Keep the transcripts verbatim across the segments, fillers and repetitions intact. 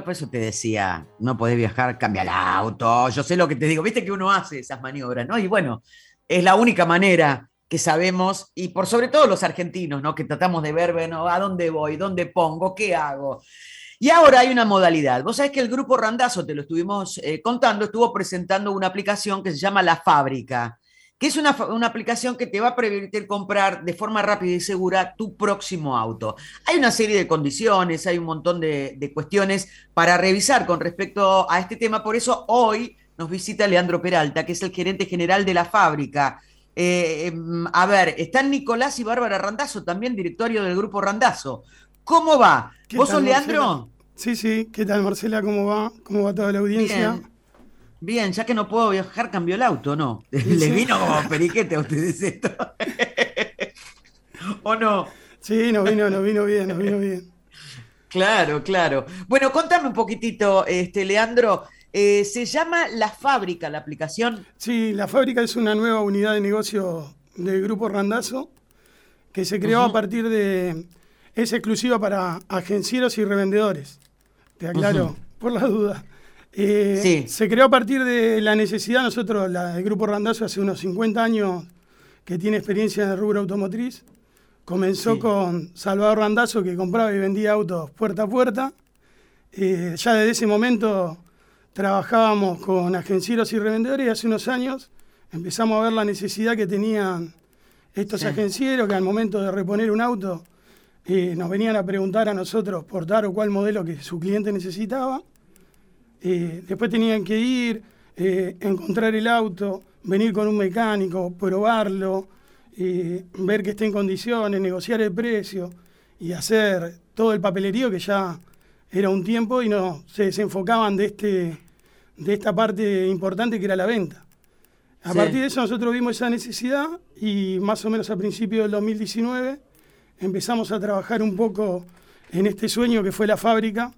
por eso te decía, no podés viajar, cambia el auto, yo sé lo que te digo, viste que uno hace esas maniobras, ¿no? Y bueno, es la única manera que sabemos, y por sobre todo los argentinos, ¿no? Que tratamos de ver, bueno, a dónde voy, dónde pongo, qué hago. Y ahora hay una modalidad. Vos sabés que el grupo Randazzo, te lo estuvimos eh, contando, estuvo presentando una aplicación que se llama La Fábrica, que es una, una aplicación que te va a permitir comprar de forma rápida y segura tu próximo auto. Hay una serie de condiciones, hay un montón de, de cuestiones para revisar con respecto a este tema. Por eso hoy nos visita Leandro Peralta, que es el gerente general de La Fábrica. Eh, a ver, están Nicolás y Bárbara Randazzo, también directorio del grupo Randazzo. ¿Cómo va? ¿Qué ¿Vos tal, sos Marcela? Leandro? Sí, sí, ¿qué tal, Marcela? ¿Cómo va? ¿Cómo va toda la audiencia? Bien, bien, ya que no puedo viajar, cambió el auto, ¿no? Y Les sí, vino como periquete a ustedes esto. ¿O no? sí, nos vino, nos vino bien, nos vino bien. Claro, claro. Bueno, contame un poquitito, este, Leandro. Eh, se llama La Fábrica, la aplicación. Sí, la fábrica es una nueva unidad de negocio del Grupo Randazzo que se creó a Ujú, partir de... Es exclusiva para agencieros y revendedores. Te ujú. aclaro, por la duda. Eh, Sí, se creó a partir de la necesidad, nosotros, la, el Grupo Randazzo, hace unos cincuenta años que tiene experiencia en el rubro automotriz. Comenzó sí, con Salvador Randazzo, que compraba y vendía autos puerta a puerta. Eh, ya desde ese momento trabajábamos con agencieros y revendedores y hace unos años empezamos a ver la necesidad que tenían estos sí. agencieros que al momento de reponer un auto eh, nos venían a preguntar a nosotros por tal o cual modelo que su cliente necesitaba. Eh, después tenían que ir, eh, encontrar el auto, venir con un mecánico, probarlo, eh, ver que esté en condiciones, negociar el precio y hacer todo el papelerío que ya era un tiempo y no se desenfocaban de, este, de esta parte importante que era la venta. A partir Sí. de eso nosotros vimos esa necesidad y más o menos a principios del dos mil diecinueve empezamos a trabajar un poco en este sueño que fue la fábrica,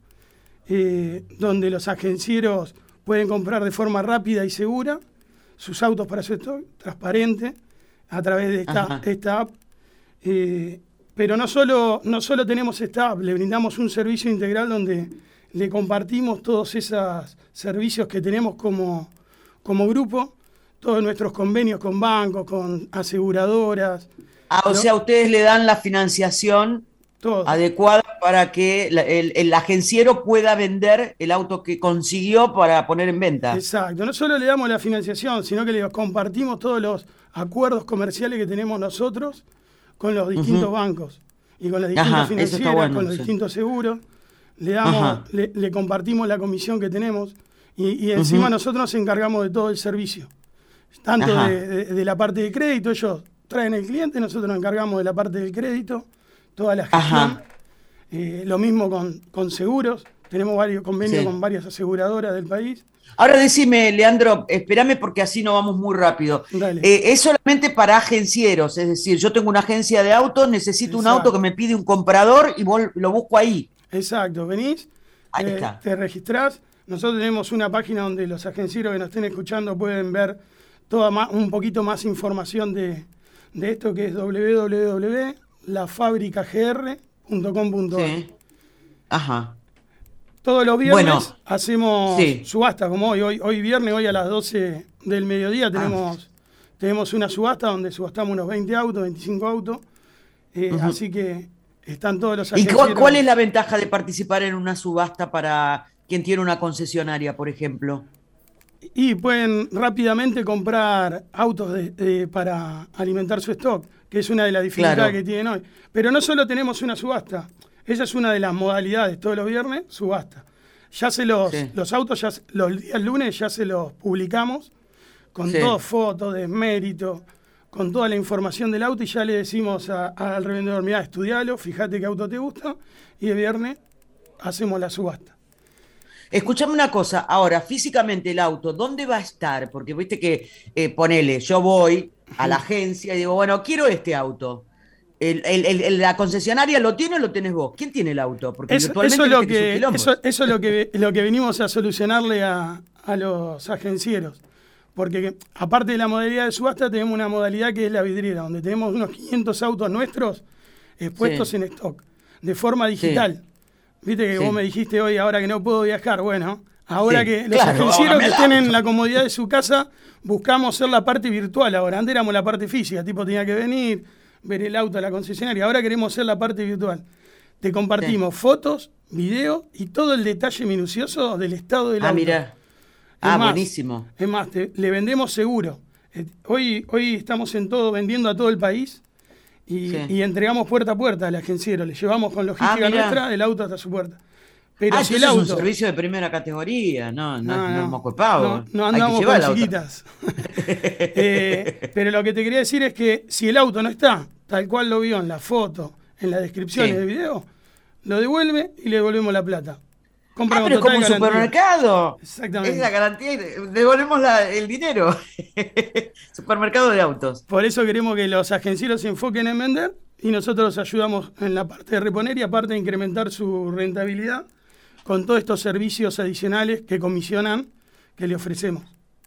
eh, donde los agencieros pueden comprar de forma rápida y segura sus autos para su stock, transparente, a través de esta, Ajá. esta app. Eh, pero no solo, no solo tenemos esta app, le brindamos un servicio integral donde le compartimos todos esos servicios que tenemos como, como grupo, todos nuestros convenios con bancos, con aseguradoras, Ah, o lo- sea, ustedes le dan la financiación todo. adecuada para que la- el, el agenciero pueda vender el auto que consiguió para poner en venta. Exacto. No solo le damos la financiación, sino que le compartimos todos los acuerdos comerciales que tenemos nosotros con los distintos Ujú. bancos y con las distintas Ajá, eso está financieras, con bueno, los sí. distintos seguros. Le damos, Ajá. le, le compartimos la comisión que tenemos y, y encima Ujú. nosotros nos encargamos de todo el servicio. Tanto de, Ajá. de- de la parte de crédito, ellos traen el cliente, nosotros nos encargamos de la parte del crédito, toda la gestión. Ajá. Eh, lo mismo con, con seguros, tenemos varios convenios con Sí. varias aseguradoras del país. Ahora decime, Leandro, espérame porque así no vamos muy rápido. Dale, Eh, es solamente para agencieros, es decir, yo tengo una agencia de autos, necesito un auto que exacto, me pide un comprador y vos lo busco ahí. exacto. Venís, Ahí te, está. te registrás. Nosotros tenemos una página donde los agencieros que nos estén escuchando pueden ver toda ma- un poquito más información de, de esto que es w w w punto la fábrica g r punto com punto a r. Sí. Ajá. Todos los Bueno, viernes hacemos sí. subasta, como hoy, hoy, hoy viernes, hoy a las doce del mediodía Ah, tenemos, tenemos una subasta donde subastamos unos veinte autos, veinticinco autos, eh, ujú. así que están todos los ¿Y cu- cuál es la agencieros. ventaja de participar en una subasta para quien tiene una concesionaria, por ejemplo? Y pueden rápidamente comprar autos de- de- para alimentar su stock, que es una de las dificultades que Claro, tienen hoy. Pero no solo tenemos una subasta, esa es una de las modalidades, todos los viernes, subasta. Ya se los, sí, los autos, ya, se- los días lunes ya se los publicamos con todas sí. fotos, desmérito, con toda la información del auto y ya le decimos a- al revendedor, mira, estudialo, fíjate qué auto te gusta y el viernes hacemos la subasta. Escuchame una cosa, ahora, físicamente el auto, ¿dónde va a estar? Porque viste que, eh, ponele, yo voy a la agencia y digo, bueno, quiero este auto. El- el- el- el- ¿La concesionaria lo tiene o lo tenés vos? ¿Quién tiene el auto? Porque Eso, eso virtualmente es lo viste que es un que, quilombo. eso, eso es lo que, lo que venimos a solucionarle a, a los agencieros. Porque aparte de la modalidad de subasta, tenemos una modalidad que es la vidriera, donde tenemos unos quinientos autos nuestros expuestos Sí, en stock, de forma sí, digital, Viste que Sí. vos me dijiste hoy, ahora que no puedo viajar, bueno, ahora Sí, que los claro, agencieros dame que el estén en auto. la comodidad de su casa, buscamos ser la parte virtual ahora. Antes éramos la parte física, tipo tenía que venir, ver el auto a la concesionaria. Ahora queremos ser la parte virtual. Te Sí. compartimos fotos, videos y todo el detalle minucioso del estado del Ah, auto. mira. Es Ah, más, buenísimo. es más, te- le vendemos seguro. Eh, Hoy, hoy estamos en todo, vendiendo a todo el país y, Sí. y entregamos puerta a puerta al agenciero. Le llevamos con Ah, logística mira. nuestra el auto hasta su puerta. Ah, Pero si el entonces es un auto, servicio de primera categoría. No, no, es- no, no es no, moco de no, pavo. no Hay que andamos llevar con el auto. chiquitas. Eh, pero lo que te quería decir es que si el auto no está tal cual lo vio en la foto, en la descripción Sí. del video, lo devuelve y le devolvemos la plata. Compra Ah, con pero es como total un garantía. supermercado. Es la Exactamente. garantía y de- devolvemos la- el dinero. Supermercado de autos. Por eso queremos que los agencieros se enfoquen en vender y nosotros ayudamos en la parte de reponer y aparte de incrementar su rentabilidad con todos estos servicios adicionales que comisionan que le ofrecemos.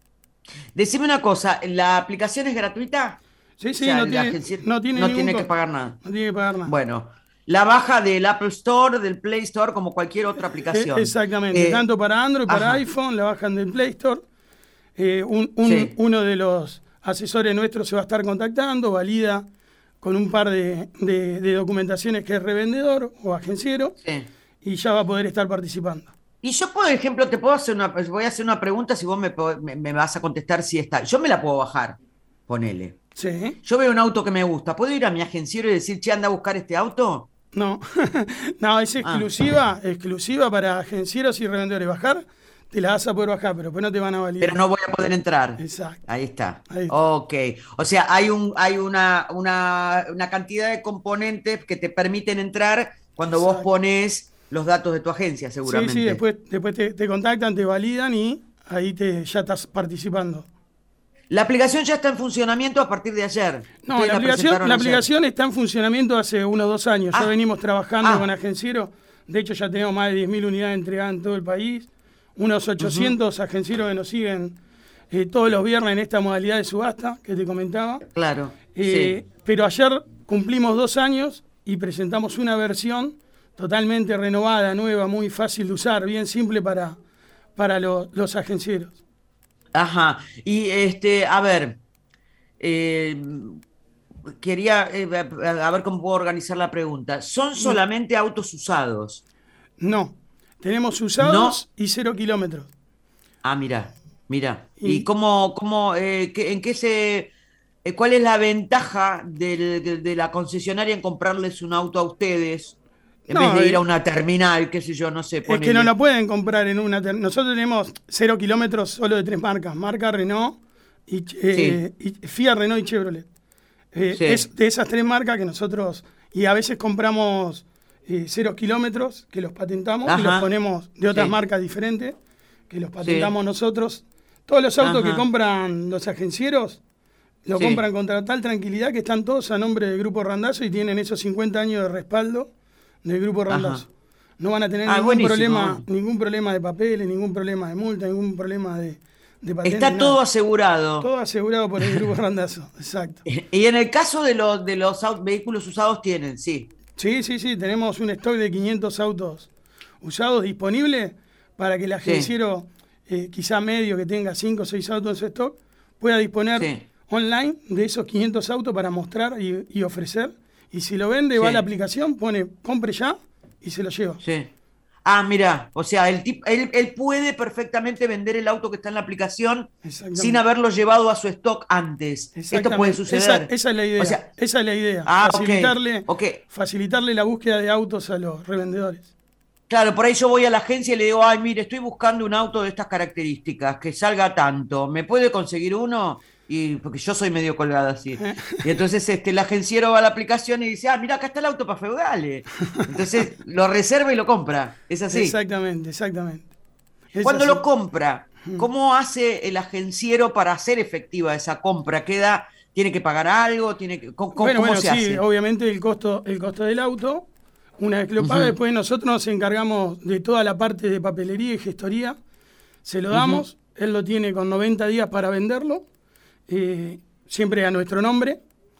Decime una cosa, ¿la aplicación es gratuita? Sí, O sí, sea, no el tiene, agencia no tiene no ningún tiene que costo. pagar nada. No tiene que pagar nada. Bueno, la baja del Apple Store, del Play Store, como cualquier otra Eh, aplicación. Exactamente, Eh, tanto para Android, para ajá. iPhone, la bajan del Play Store. Eh, un- un- Sí. Uno de los asesores nuestros se va a estar contactando, valida con un par de, de- de documentaciones que es revendedor o agenciero Sí. y ya va a poder estar participando. Y yo, por ejemplo, te puedo hacer una, voy a hacer una pregunta si vos me, po- me- me vas a contestar si está. Yo me la puedo bajar, ponele. Sí, Yo veo un auto que me gusta. ¿Puedo ir a mi agenciero y decir, che, anda a buscar este auto? no, no, es Ah, exclusiva, exclusiva para agencieros y revendedores. Bajar, te la vas a poder bajar, pero después no te van a validar. pero no voy a poder entrar. Exacto. Ahí está. Ahí está. Ok. O sea, hay un, hay una, una, una cantidad de componentes que te permiten entrar cuando vos Exacto. pones los datos de tu agencia, Sí, seguramente. sí, después, después te, te contactan, te validan y ahí te, ya estás participando. La aplicación ya está en funcionamiento a partir de ayer. No, Ustedes la aplicación, presentaron la ayer. aplicación está en funcionamiento hace unos dos años. Ya Ah, venimos trabajando ah. con agencieros. De hecho, ya tenemos más de diez mil unidades entregadas en todo el país. Unos ochocientos agencieros que nos siguen eh, todos los viernes en esta modalidad de subasta que te comentaba. Claro. Eh, Sí. Pero ayer cumplimos dos años y presentamos una versión totalmente renovada, nueva, muy fácil de usar, bien simple para, para lo- los agencieros. Ajá. Y este, a ver, eh, quería eh, a a ver cómo puedo organizar la pregunta. ¿Son solamente autos usados? No, tenemos No. usados y cero kilómetros. Ah, mira, mira. Y- ¿Y cómo, cómo, eh, qué- en qué se, eh, cuál es la ventaja del- de, de la concesionaria en comprarles un auto a ustedes en No, vez de ir eh, a una terminal, qué sé yo, no sé, Es que no ponele. la pueden comprar en una... ter- Nosotros tenemos cero kilómetros solo de tres marcas. Marca Renault, y, eh, y Fiat, Renault y Chevrolet. Eh, Sí. Es de esas tres marcas que nosotros... Y a veces compramos eh, cero kilómetros, que los patentamos, y los Ajá. ponemos de otras Sí. marcas diferentes, que los patentamos nosotros. Todos los autos Ajá. que compran los agencieros, lo Sí. compran con tal tranquilidad que están todos a nombre del Grupo Randazzo y tienen esos cincuenta años de respaldo del Grupo Randazzo. No van a tener Ah, ningún buenísimo, problema, bueno. ningún problema de papeles, ningún problema de multa, ningún problema de, de patente. Está nada. todo asegurado. Todo asegurado por el Grupo Randazzo, exacto. Y en el caso de los, de los au- vehículos usados tienen, sí. Sí, sí, sí, tenemos un stock de quinientos autos usados disponibles para que el agenciero, eh, quizá medio que tenga cinco o seis autos en su stock, pueda disponer Sí. online de esos quinientos autos para mostrar y, y ofrecer. Y si lo vende, va a Sí. la aplicación, pone compre ya y se lo lleva. Sí. Ah, mira, o sea, el tip- él, él puede perfectamente vender el auto que está en la aplicación Exactamente. sin haberlo llevado a su stock antes. Esto Exactamente. puede suceder. Esa, esa es la idea. O sea, esa es la idea. ah, ok, facilitarle, ok. facilitarle la búsqueda de autos a los revendedores. Claro, por ahí yo voy a la agencia y le digo, ay, mire, estoy buscando un auto de estas características, que salga tanto. ¿Me puede conseguir uno? Y porque yo soy medio colgada así. Y entonces este, el agenciero va a la aplicación y dice, ah, mira, acá está el auto para feudales. Entonces lo reserva y lo compra. Es así. Exactamente, exactamente. Es Cuando así. lo compra, ¿cómo hace el agenciero para hacer efectiva esa compra? ¿Queda, tiene que pagar algo? ¿Tiene que, ¿Cómo, Bueno, cómo bueno, se sí, hace? obviamente el costo, el costo del auto, una vez que lo paga, Ujú. después nosotros nos encargamos de toda la parte de papelería y gestoría, se lo damos, él lo tiene con noventa días para venderlo, eh, siempre a nuestro nombre,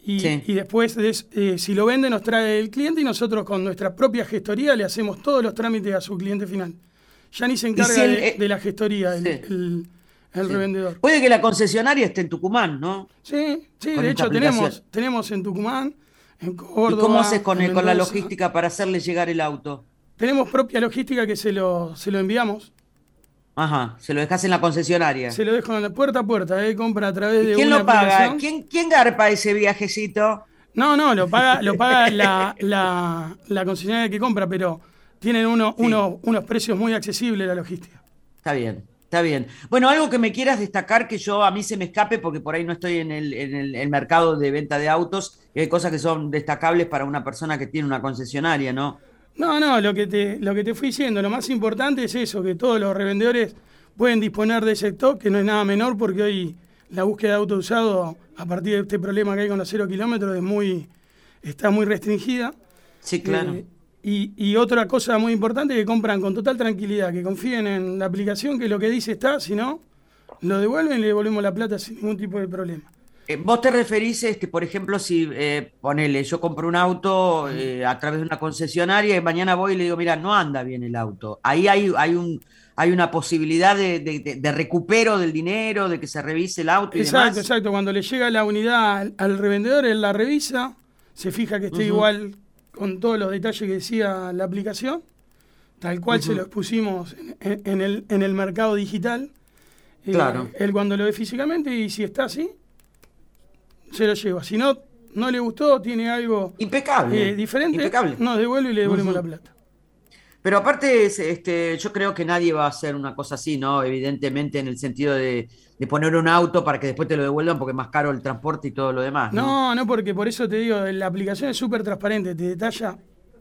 Y, Sí. y después, de, eh, si lo vende, nos trae el cliente y nosotros con nuestra propia gestoría le hacemos todos los trámites a su cliente final. Ya ni se Y si encarga el, de, eh, de la gestoría el, sí, el- el sí. revendedor. Puede que la concesionaria esté en Tucumán, ¿no? Sí, sí, Con de esta hecho aplicación. tenemos, tenemos en Tucumán, en ¿Y cómo haces Córdoba, con, en el- con la Mendoza. logística para hacerle llegar el auto? Tenemos propia logística que se lo, se lo enviamos. Ajá, se lo dejas en la concesionaria. Se lo dejo en la puerta a puerta, ¿eh? Compra a través ¿Y de quién una lo paga? aplicación. ¿Quién, quién garpa ese viajecito? No, no, lo paga, lo paga la, la, la concesionaria que compra, pero tienen uno, Sí, uno- unos precios muy accesibles la logística. está bien, está bien. Bueno, algo que me quieras destacar que yo a mí se me escape porque por ahí no estoy en el, en el, el mercado de venta de autos y hay cosas que son destacables para una persona que tiene una concesionaria, ¿no? No, no, lo que te, lo que te fui diciendo, lo más importante es eso, que todos los revendedores pueden disponer de ese stock, que no es nada menor porque hoy la búsqueda de auto usado, a partir de este problema que hay con los cero kilómetros, es muy, está muy restringida. Sí, claro. Eh, y, y otra cosa muy importante, que compran con total tranquilidad, que confíen en la aplicación, que lo que dice está, si no, lo devuelven y le devolvemos la plata sin ningún tipo de problema. Eh, vos te referís, este, por ejemplo, si eh, ponele, yo compro un auto eh, a través de una concesionaria y mañana voy y le digo, mira, no anda bien el auto. Ahí hay, hay un, hay una posibilidad de, de- de- de recupero del dinero, de que se revise el auto y Exacto, demás. exacto. Cuando le llega la unidad al, al revendedor, él la revisa, se fija que esté Ujú, igual con todos los detalles que decía la aplicación, tal cual se ujú. los pusimos en, en- en el, en el mercado digital. Eh, Claro. Él cuando lo ve físicamente y si está así, se lo lleva. Si no, no le gustó, tiene algo Impecable. eh, diferente, Impecable. nos devuelve y le devolvemos Ujú. la plata. Pero aparte, es, este, yo creo que nadie va a hacer una cosa así, ¿no? Evidentemente, en el sentido de, de poner un auto para que después te lo devuelvan porque es más caro el transporte y todo lo demás, ¿no? No, no, porque por eso te digo, la aplicación es súper transparente, te detalla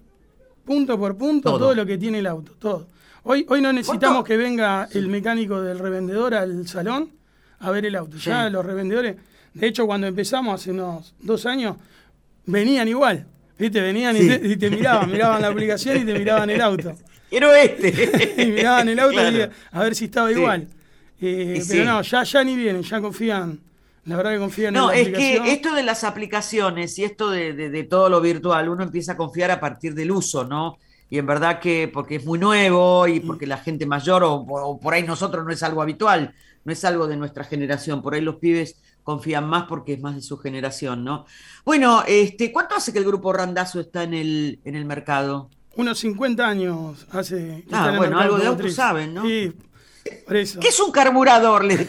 punto por punto todo. Todo. lo que tiene el auto, todo. Hoy, hoy no necesitamos ¿Cuánto? que venga el mecánico del revendedor al salón a ver el auto. Sí. Ya los revendedores, de hecho, cuando empezamos hace unos dos años, venían igual. ¿Viste? Venían y, Sí. te, y te miraban, miraban la aplicación y te miraban el auto. Quiero este. Y miraban el auto Claro. y a ver si estaba Sí. igual. Eh, Y pero sí. no, ya, ya ni vienen, ya confían. La verdad que confían en No, la es aplicación. que esto de las aplicaciones y esto de, de- de todo lo virtual, uno empieza a confiar a partir del uso, ¿no? Y en verdad que porque es muy nuevo y porque la gente mayor o, o por ahí nosotros no es algo habitual, no es algo de nuestra generación, por ahí los pibes confían más porque es más de su generación, ¿no? Bueno, este, ¿cuánto hace que el grupo Randazzo está en el, en el mercado? Unos cincuenta años hace que Ah, está en el bueno, mercado algo de autos automotriz. saben, ¿no? Sí, por eso. ¿Qué es un carburador? Le-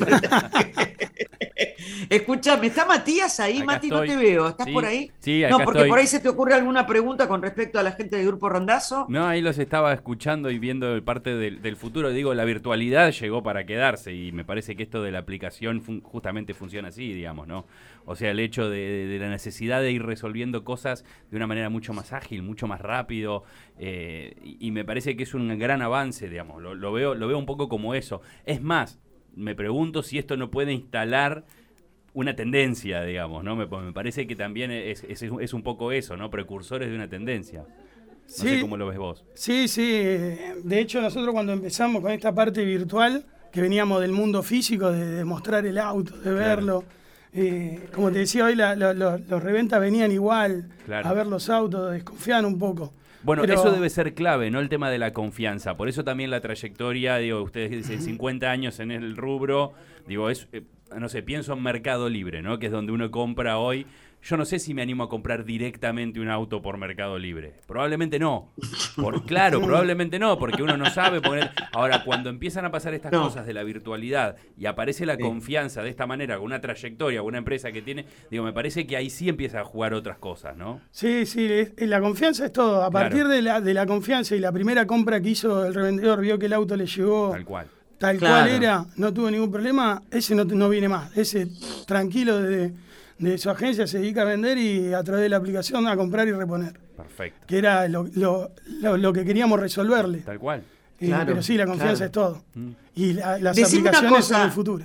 Escúchame, ¿está Matías ahí? Acá Mati, no estoy. te veo. ¿Estás Sí, por ahí? sí, No, acá porque estoy. por ahí se te ocurre alguna pregunta con respecto a la gente del Grupo Rondazo. No, ahí los estaba escuchando y viendo parte del, del futuro. Digo, la virtualidad llegó para quedarse y me parece que esto de la aplicación fun- justamente funciona así, digamos, ¿no? O sea, el hecho de, de la necesidad de ir resolviendo cosas de una manera mucho más ágil, mucho más rápido, eh, y, y me parece que es un gran avance, digamos. Lo, lo veo, lo veo un poco como eso. Es más, me pregunto si esto no puede instalar una tendencia, digamos, ¿no? Me, me parece que también es, es, es un poco eso, ¿no? Precursores de una tendencia. No Sí. sé cómo lo ves vos. Sí, sí. De hecho, nosotros cuando empezamos con esta parte virtual, que veníamos del mundo físico, de, de mostrar el auto, de verlo, eh, como te decía hoy, la- la- la- los reventas venían igual Claro. a ver los autos, desconfiaban un poco. Bueno, Pero- eso debe ser clave, ¿no? El tema de la confianza. Por eso también la trayectoria, digo, ustedes dicen cincuenta años en el rubro, digo, es, eh, no sé, pienso en Mercado Libre, ¿no? Que es donde uno compra hoy. Yo no sé si me animo a comprar directamente un auto por Mercado Libre. Probablemente no. Por, claro, probablemente no, porque uno no sabe poner... Ahora, cuando empiezan a pasar estas No. cosas de la virtualidad y aparece la Sí. confianza de esta manera, con una trayectoria, con una empresa que tiene, digo, me parece que ahí sí empieza a jugar otras cosas, ¿no? Sí, sí, es- la confianza es todo. A Claro. partir de la, de la confianza y la primera compra que hizo el revendedor, vio que el auto le llegó Tal cual. tal Claro. cual era, no tuvo ningún problema, ese no, no viene más. Ese tranquilo de, de su agencia se dedica a vender y a través de la aplicación a comprar y reponer. Perfecto. Que era lo, lo- lo- lo que queríamos resolverle. Tal cual. Eh, Claro, pero sí, la confianza claro. es todo. Mm. Y la- las Decime una aplicaciones cosa. son el futuro.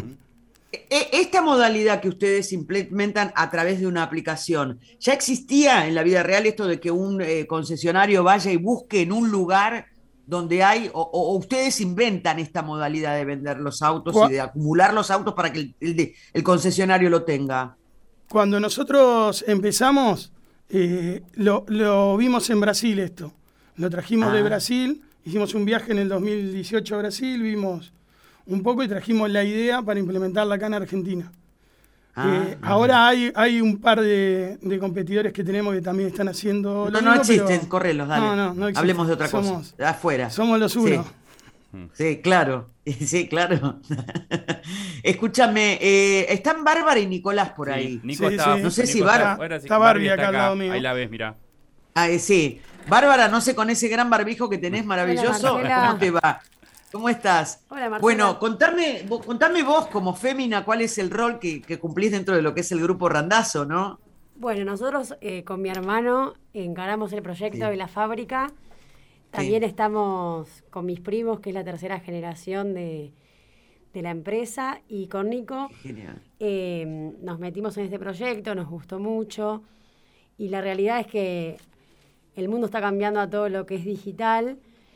E- Esta modalidad que ustedes implementan a través de una aplicación, ¿ya existía en la vida real esto de que un eh, concesionario vaya y busque en un lugar donde hay, o, o ustedes inventan esta modalidad de vender los autos Cua- y de acumular los autos para que el, el de- el concesionario lo tenga? cuando nosotros empezamos, eh, lo, lo vimos en Brasil esto. Lo trajimos Ah. de Brasil, hicimos un viaje en el dos mil dieciocho a Brasil, vimos un poco y trajimos la idea para implementarla acá en Argentina. Ah, Eh, ah. ahora hay, hay un par de, de competidores que tenemos que también están haciendo No, lo no mismo, existen, pero- correlos, dale. No, no, no existen. Hablemos de otra Somos- cosa. Afuera. Somos los uno. Sí. Sí, claro. Sí, claro. Escúchame, eh, están Bárbara y Nicolás por Sí, ahí. Nico Sí, está, sí. No sé si Nico está Bar- afuera, sí, está Barbie acá al lado mío. Ahí la ves, mirá. Ah, eh, sí. Bárbara, no sé, con ese gran barbijo que tenés maravilloso, Marcela. ¿cómo te va? ¿Cómo estás? Hola, Marcela. Bueno, contame, vo- contame vos como fémina cuál es el rol que, que cumplís dentro de lo que es el grupo Randazzo, ¿no? Bueno, nosotros eh, con mi hermano encaramos el proyecto Sí. de la fábrica. También Sí. estamos con mis primos, que es la tercera generación de, de la empresa, y con Nico Genial. eh, nos metimos en este proyecto, nos gustó mucho, y la realidad es que el mundo está cambiando a todo lo que es digital,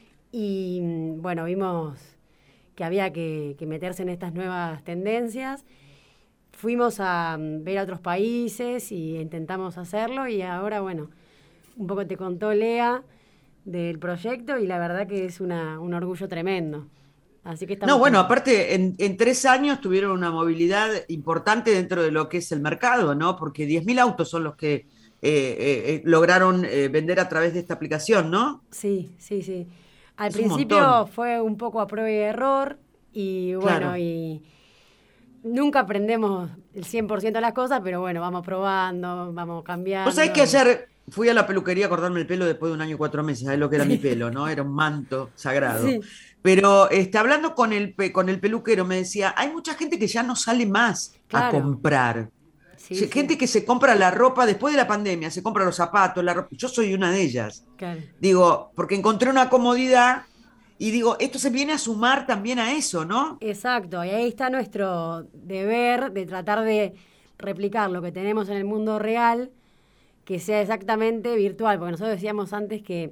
y mm, bueno, vimos que había que, que meterse en estas nuevas tendencias. Fuimos a mm, ver a otros países y intentamos hacerlo, y ahora, bueno, un poco te contó Lea del proyecto, y la verdad que es una, un orgullo tremendo. Así que estamos No, bueno, contentos. aparte, en, en tres años tuvieron una movilidad importante dentro de lo que es el mercado, ¿no? Porque diez mil autos son los que eh, eh, eh, lograron eh, vender a través de esta aplicación, ¿no? Sí, sí, sí. Al Es un principio montón. fue un poco a prueba y error, y bueno, Claro. y nunca aprendemos el cien por ciento de las cosas, pero bueno, vamos probando, vamos cambiando. Vos sabés que ayer fui a la peluquería a cortarme el pelo después de un año y cuatro meses, ¿sabés lo que era mi pelo, no? Era un manto sagrado. Sí. Pero este, hablando con el, pe- con el peluquero me decía, hay mucha gente que ya no sale más a Claro. comprar. Sí, Se- sí, Gente que se compra la ropa después de la pandemia, se compra los zapatos, la ropa. Yo soy una de ellas. claro. Digo, porque encontré una comodidad y digo, esto se viene a sumar también a eso, ¿no? Exacto, y ahí está nuestro deber de tratar de replicar lo que tenemos en el mundo real, que sea exactamente virtual, porque nosotros decíamos antes que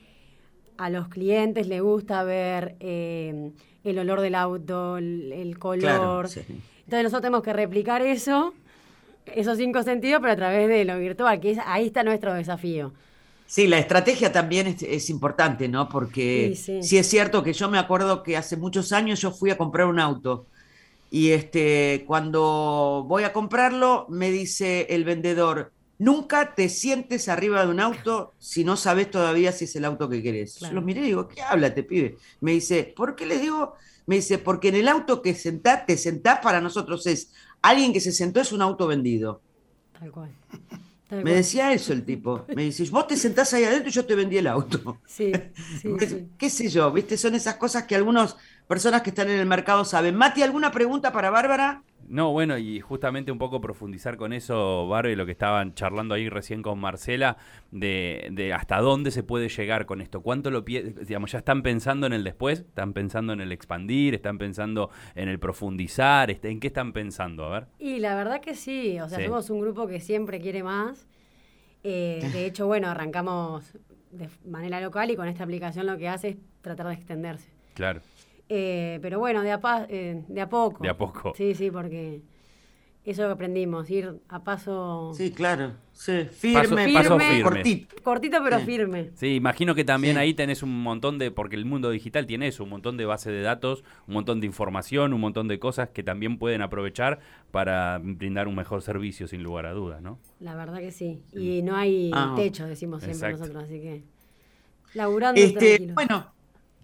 a los clientes les gusta ver eh, el olor del auto, el, el color. Claro, sí. Entonces nosotros tenemos que replicar eso, esos cinco sentidos, pero a través de lo virtual, que es, ahí está nuestro desafío. Sí, la estrategia también es, es importante, ¿no? Porque Sí, sí. sí es cierto que yo me acuerdo que hace muchos años yo fui a comprar un auto y este, cuando voy a comprarlo me dice el vendedor, nunca te sientes arriba de un auto si no sabes todavía si es el auto que querés. Claro. Yo lo miré y digo, ¿qué habla, te pibe? Me dice, ¿por qué le digo? Me dice, porque en el auto que sentás, te sentás para nosotros es, alguien que se sentó es un auto vendido. Tal cual. Tal Me cual. decía eso el tipo. Me dice, vos te sentás ahí adentro y yo te vendí el auto. Sí, sí, Me- sí. ¿Qué sé yo? ¿Viste? Son esas cosas que algunas personas que están en el mercado saben. Mati, ¿alguna pregunta para Bárbara? No, bueno, y justamente un poco profundizar con eso, Barbie, lo que estaban charlando ahí recién con Marcela, de, de hasta dónde se puede llegar con esto. ¿Cuánto lo pie- digamos, ya están pensando en el después? ¿Están pensando en el expandir? ¿Están pensando en el profundizar? Este, ¿En qué están pensando? A ver. Y la verdad que sí, o sea, Sí. somos un grupo que siempre quiere más. Eh, de hecho, bueno, arrancamos de manera local y con esta aplicación lo que hace es tratar de extenderse. Claro. Eh, pero bueno, de a, pa- eh, de a poco. De a poco. Sí, sí, porque eso es lo que aprendimos, ir a paso Sí, claro. Sí. Firme, Paso- paso firme. cortito. cortito pero Sí. firme. Sí, imagino que también Sí. ahí tenés un montón de, porque el mundo digital tiene eso, un montón de base de datos, un montón de información, un montón de cosas que también pueden aprovechar para brindar un mejor servicio, sin lugar a dudas, ¿no? La verdad que sí. Y no hay Ah. techo, decimos siempre Exacto. nosotros, así que laburando Este, tranquilo. bueno,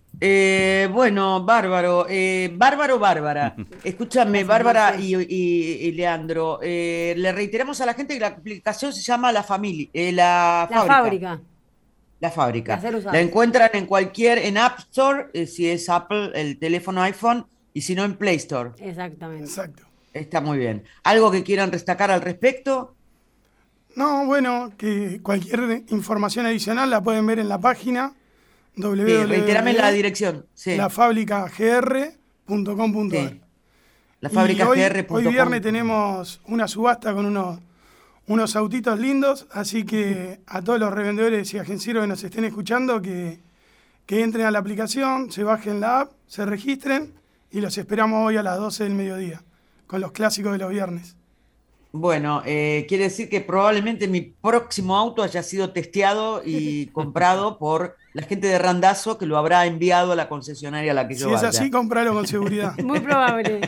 eh, bueno, bárbaro. eh, bárbaro, Bárbara. Escúchame, Gracias, Bárbara Marce. y, y- y Leandro. eh, le reiteramos a la gente que la aplicación se llama La Familia, eh, la, La fábrica. fábrica. La fábrica. De hacer usados. La encuentran en cualquier, en App Store, eh, si es Apple, el teléfono iPhone, y si no en Play Store. Exactamente. Exacto. Está muy bien. ¿Algo que quieran destacar al respecto? No, bueno, que cualquier información adicional la pueden ver en la página Sí, reiterame la dirección. Sí. la fábrica g r punto com punto a r. Sí. La fábrica Y hoy, G R punto com. hoy viernes tenemos una subasta con unos, unos autitos lindos, así que a todos los revendedores y agencieros que nos estén escuchando, que, que entren a la aplicación, se bajen la app, se registren y los esperamos hoy a las doce del mediodía, con los clásicos de los viernes. Bueno, eh, quiere decir que probablemente mi próximo auto haya sido testeado y comprado por la gente de Randazzo, que lo habrá enviado a la concesionaria a la que Si yo es vaya. así, compralo con seguridad. Muy probable.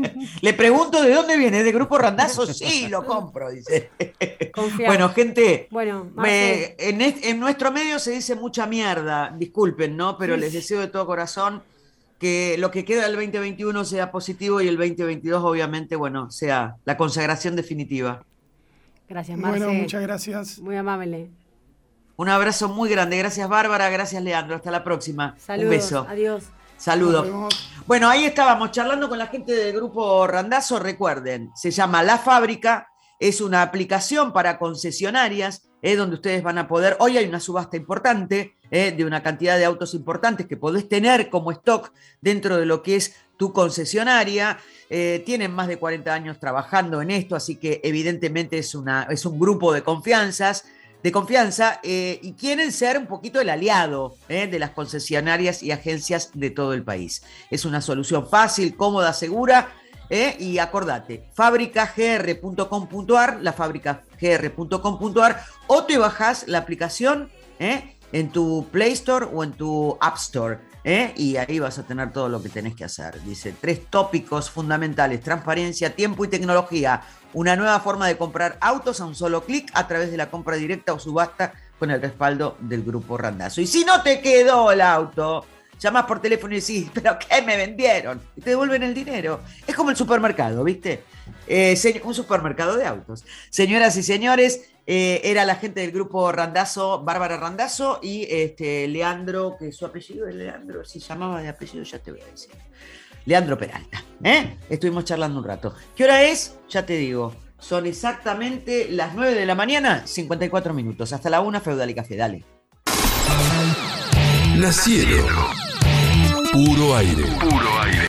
Le pregunto de dónde viene, ¿de Grupo Randazzo? Sí, lo compro, dice. Confiar. Bueno, gente, Bueno, me- Marce, en, est- en nuestro medio se dice mucha mierda, disculpen, ¿no? Pero Sí. les deseo de todo corazón que lo que queda del veinte veintiuno sea positivo y el veinte veintidós, obviamente, bueno, sea la consagración definitiva. gracias, Marce. Bueno, muchas gracias. Muy amable. Un abrazo muy grande. Gracias, Bárbara. Gracias, Leandro. Hasta la próxima. Saludos. Un beso. Adiós. Nos Saludos. vemos. Bueno, ahí estábamos charlando con la gente del grupo Randazzo. Recuerden, se llama La Fábrica. Es una aplicación para concesionarias, eh, donde ustedes van a poder. Hoy hay una subasta importante eh, de una cantidad de autos importantes que podés tener como stock dentro de lo que es tu concesionaria. Eh, tienen más de cuarenta años trabajando en esto, así que evidentemente es, una, es un grupo de confianzas. de confianza eh, y quieren ser un poquito el aliado eh, de las concesionarias y agencias de todo el país. Es una solución fácil, cómoda, segura eh, y acordate, fábrica g r punto com punto a r, la fábrica g r punto com punto a r, o te bajás la aplicación eh, en tu Play Store o en tu App Store. ¿Eh? Y ahí vas a tener todo lo que tenés que hacer. Dice, tres tópicos fundamentales: transparencia, tiempo y tecnología. Una nueva forma de comprar autos a un solo clic a través de la compra directa o subasta con el respaldo del Grupo Randazzo. Y si no te quedó el auto, llamás por teléfono y decís, ¿pero qué me vendieron? Y te devuelven el dinero. Es como el supermercado, ¿viste? Eh, un supermercado de autos. Señoras y señores, eh, era la gente del Grupo Randazzo, Bárbara Randazzo y este, Leandro, que su apellido es Leandro, si llamaba de apellido ya te voy a decir. Leandro Peralta. ¿eh? Estuvimos charlando un rato. ¿Qué hora es? Ya te digo. Son exactamente las nueve de la mañana, cincuenta y cuatro minutos. Hasta la una, Feudal y Café. Dale. La Cielo. Puro aire. Puro aire.